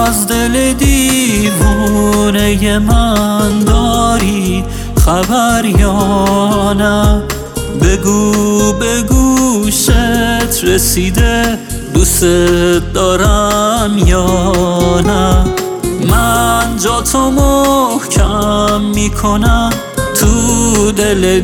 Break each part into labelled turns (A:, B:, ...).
A: از دل دیوونه من داری خبر یا نه؟ بگو به گوشت رسیده دوست دارم یا نه؟ من جا تو محکم میکنم تو دل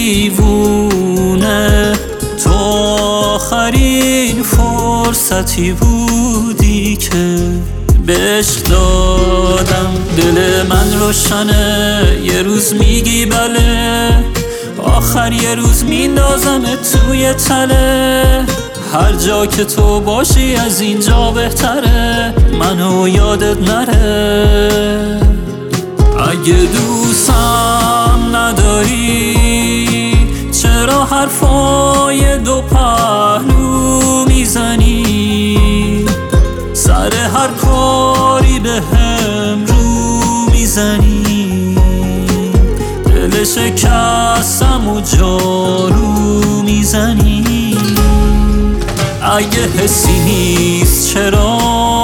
A: دیوونه. تو آخرین فرصتی بودی که به عشق دادم. دل من روشنه، یه روز میگی بله، آخر یه روز میندازم توی تله. هر جا که تو باشی از اینجا بهتره، منو یادت نره. اگه دوستم نداری چرا حرفای دو پهلو میزنی؟ سر هر کاری به هم رو میزنی. دل شکستم و جارو میزنی. اگه حسی نیست چرا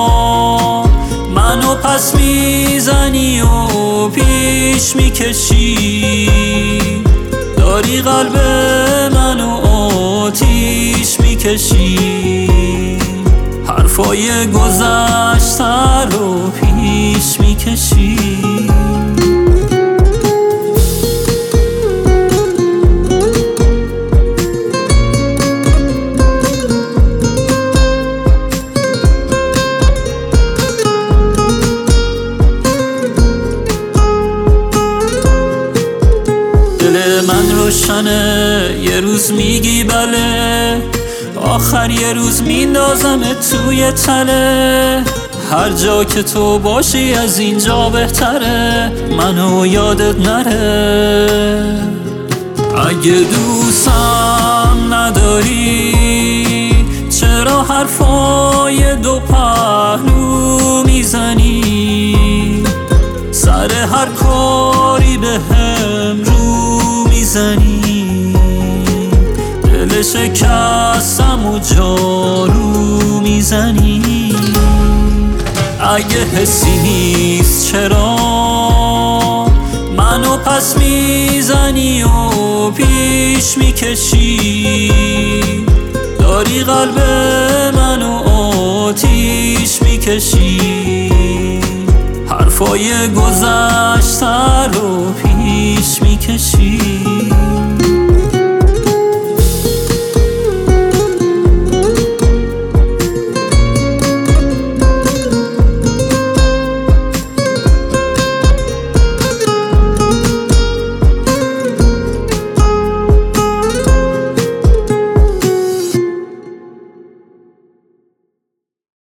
A: منو پس میزنی و پیش میکشی؟ داری قلب منو آتیش میکشی. حرفای گذشته رو پیش میکشی. من روشنه، یه روز میگی بله، آخر یه روز میندازم توی تله. هر جا که تو باشی از اینجا بهتره، منو یادت نره. اگه دوستم نداری چرا حرفای دو پهلو میزنی؟ سر هر کاری به هم رو میزنی. دل شکستم و جارو میزنی. اگه حسی نیست چرا منو پس میزنی و پیش میکشی؟ داری قلب منو آتیش میکشی. حرفای گذشته رو پیش میکشی.